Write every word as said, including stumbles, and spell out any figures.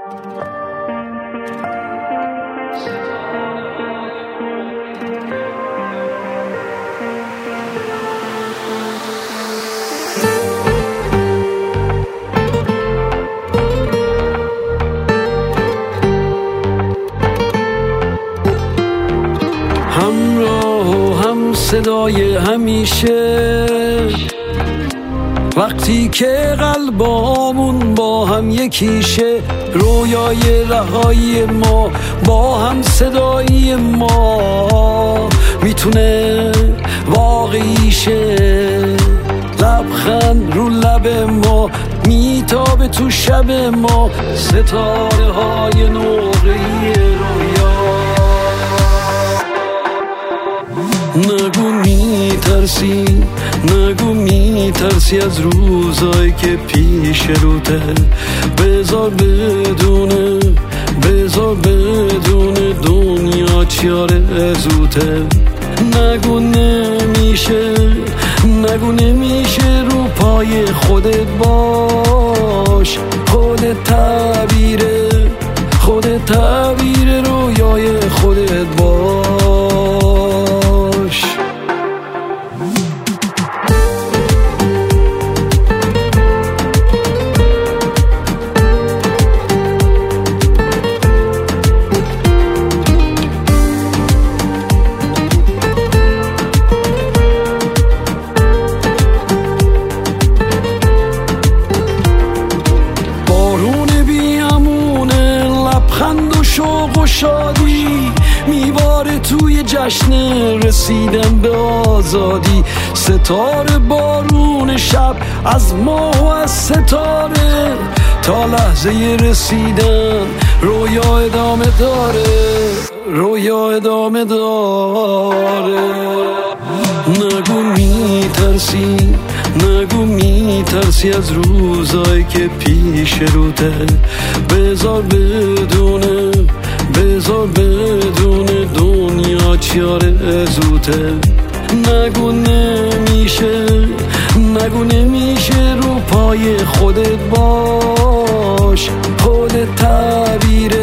همراه و هم صدای همیشه، وقتی که قلبامون با هم یکیشه، رویای رهایی ما با هم صدایی ما میتونه واقعی شه. لبخند رو لب ما میتابه تو شب ما، ستاره های نقره‌ای رویا. نگو میترسی، نگو میترسی از روزایی که پیش روته، بذار بدونه، بذار بدونه دنیا چی آرزوته. نگو نمیشه، نگو نمیشه، رو پای خودت باش، خودت تعبیره، خودت تعبیره رویای خودت باش. شوق و شادی میباره توی جشن رسیدن به آزادی. ستاره بارون شب از ماه و از ستاره، تا لحظه رسیدن رویا ادامه داره، رویا ادامه داره. نگو میترسی، نگو میترسی از روزایی که پیش روته، بذار بدونه، بذار بدونه دنیا چی آرزوته. نگو نمیشه، نگو نمیشه، رو پای خودت باش، خودت تعبیره،